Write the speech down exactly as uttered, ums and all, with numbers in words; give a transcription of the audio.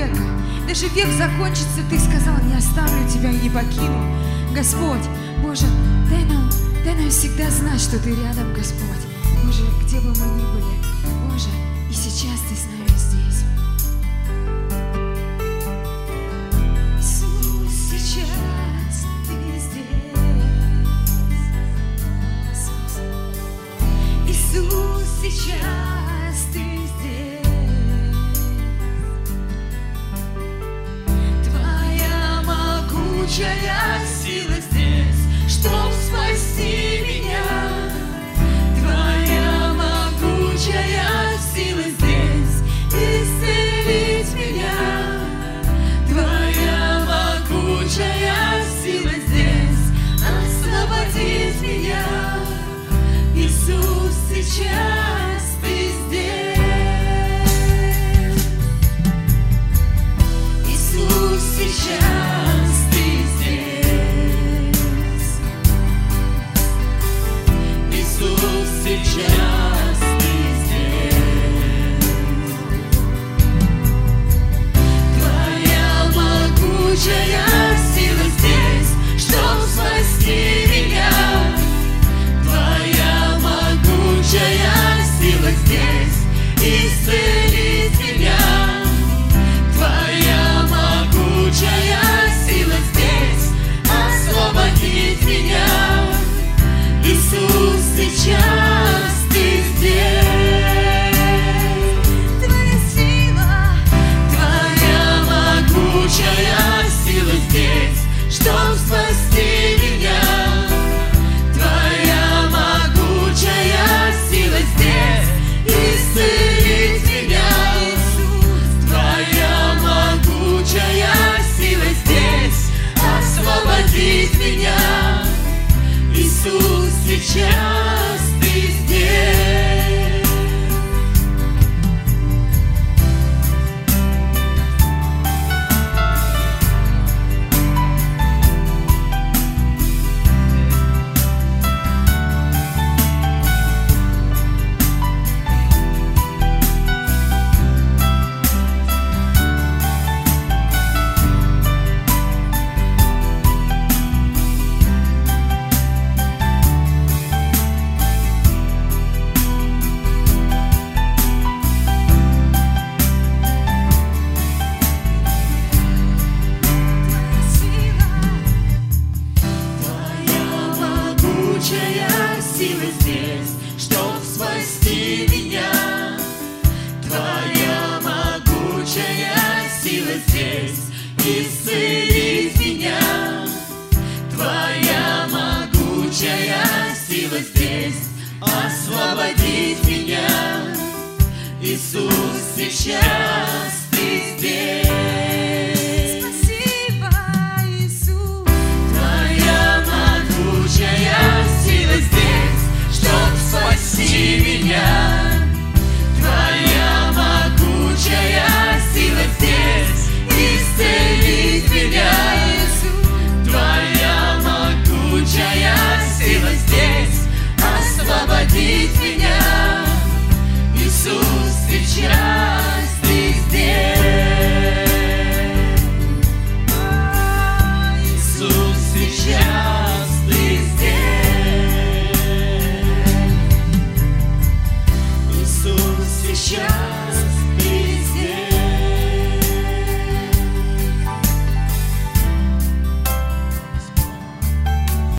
века. Даже век закончится, Ты сказал, не оставлю Тебя и не покину. Господь, Боже, дай нам, дай нам всегда знать, что Ты рядом, Господь. Боже, где бы мы ни были, Боже, и сейчас Ты с нами здесь. Иисус, сейчас Ты здесь. Иисус, сейчас Ты здесь. Твоя могучая сила здесь, чтоб спасти меня. Твоя могучая сила здесь, исцелить меня. Твоя могучая сила здесь, освободить меня. Иисус, сейчас Ты здесь. Иисус, сейчас Ты здесь. Иисус, сейчас Ты здесь. Твоя могучая сила здесь, чтоб спасти меня. Твоя могучая сила здесь, исцелить меня. Твоя могучая сила здесь, освободить меня. Иисус, сейчас Ты здесь. Твоя сила, Твоя могучая сила здесь, чтоб спасти меня. Твоя могучая сила здесь, исцелить меня. Твоя могучая сила здесь, освободить меня. Иисус, сейчас Ты здесь. Исцелить меня. Твоя могучая сила здесь, освободить меня. Иисус, сейчас Ты здесь. Спасибо, Иисус. Твоя могучая сила здесь, чтоб спасти меня. Твоя могучая сила здесь, исцелить меня. Твоя могучая сила здесь, освободить меня. Иисус, сейчас Ты здесь. Иисус, сейчас Ты здесь. Иисус, сейчас